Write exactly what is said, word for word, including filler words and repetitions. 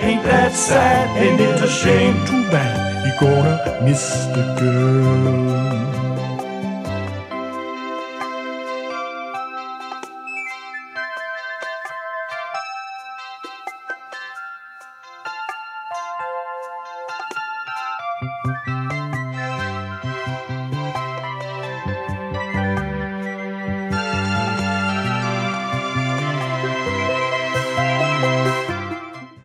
Ain't that sad? Ain't it a shame? Too bad you're gonna miss the girl.